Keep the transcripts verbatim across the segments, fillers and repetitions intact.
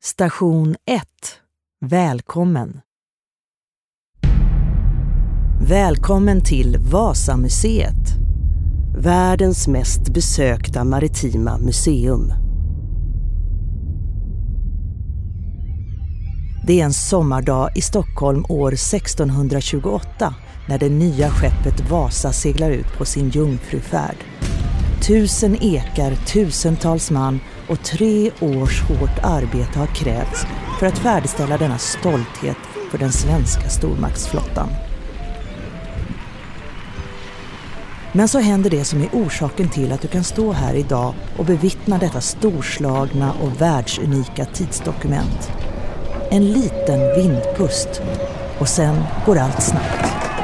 Station ett. Välkommen. Välkommen till Vasamuseet. Världens mest besökta maritima museum. Det är en sommardag i Stockholm år sextonhundratjugoåtta när det nya skeppet Vasa seglar ut på sin jungfrufärd. Tusen ekar, tusentals man och tre års hårt arbete har krävts för att färdigställa denna stolthet för den svenska stormaktsflottan. Men så händer det som är orsaken till att du kan stå här idag och bevittna detta storslagna och världsunika tidsdokument. En liten vindpust och sen går allt snabbt.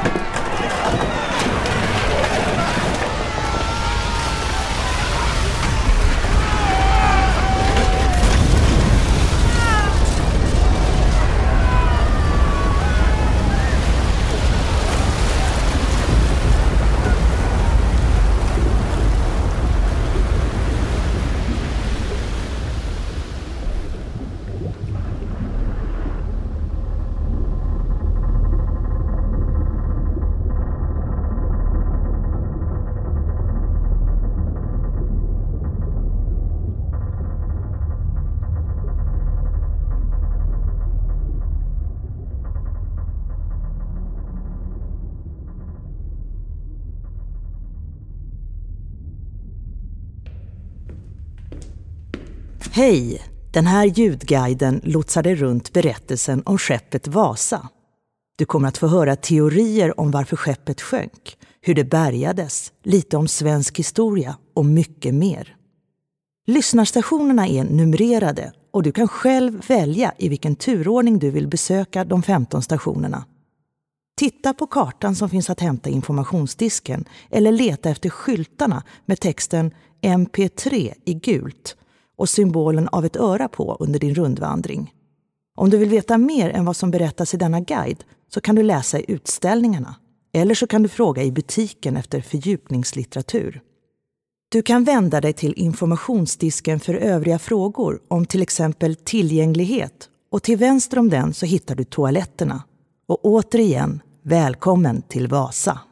Hej! Den här ljudguiden lotsar dig runt berättelsen om skeppet Vasa. Du kommer att få höra teorier om varför skeppet sjönk, hur det bärgades, lite om svensk historia och mycket mer. Lyssnarstationerna är numrerade och du kan själv välja i vilken turordning du vill besöka de femton stationerna. Titta på kartan som finns att hämta i informationsdisken eller leta efter skyltarna med texten M P tre i gult och symbolen av ett öra på under din rundvandring. Om du vill veta mer än vad som berättas i denna guide så kan du läsa i utställningarna. Eller så kan du fråga i butiken efter fördjupningslitteratur. Du kan vända dig till informationsdisken för övriga frågor om till exempel tillgänglighet. Och till vänster om den så hittar du toaletterna. Och återigen, välkommen till Vasa.